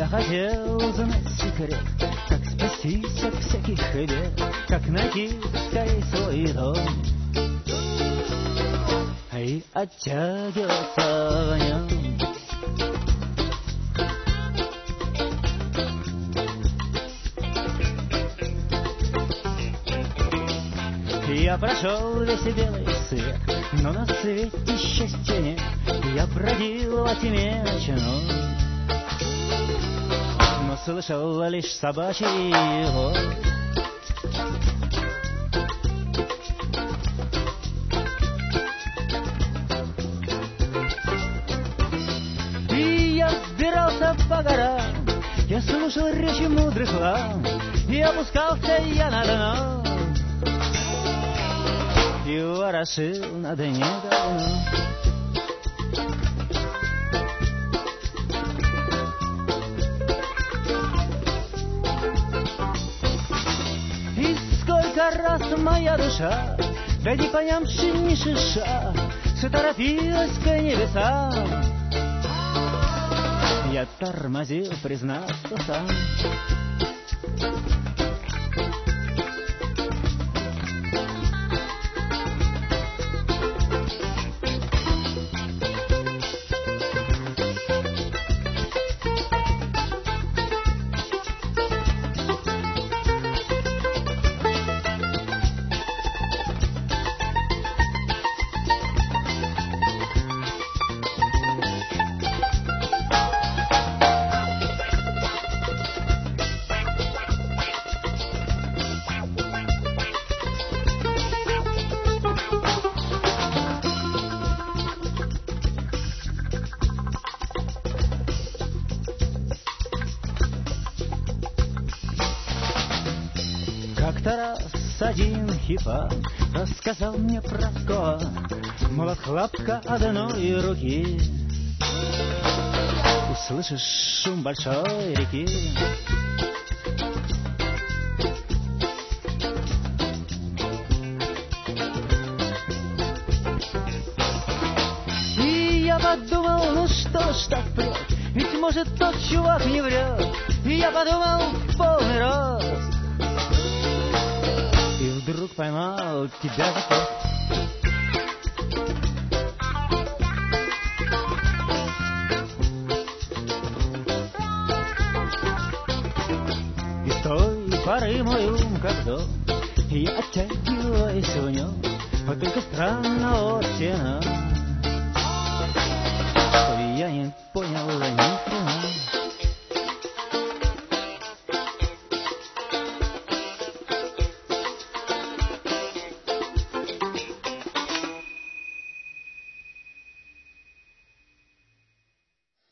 хотел узнать секрет, как спастись от всяких бед, как найти скорее свой дом и оттягиваться в нем. Я прошел весь белый свет, но на свете счастья нет. Я бродил во тьме ночной, но слышал лишь собачий вой. И я взбирался по горам, я слушал речи мудрых лам, и опускался я на дно, и ворошил на дне говно. И сколько раз моя душа, да не понявши ни шиша, все торопилась к небесам. Я тормозил, признаться сам. Как-то раз один хипа рассказал мне про то, мол, от хлопка одной руки услышишь шум большой реки. И я подумал, ну что ж так прет, ведь может тот чувак не врет. И я подумал в полный рост, и вдруг поймал тебя за хвост. И с той поры мой ум как дом, и я оттягиваюсь в нем, вот только странно вот тена, что я не понял ни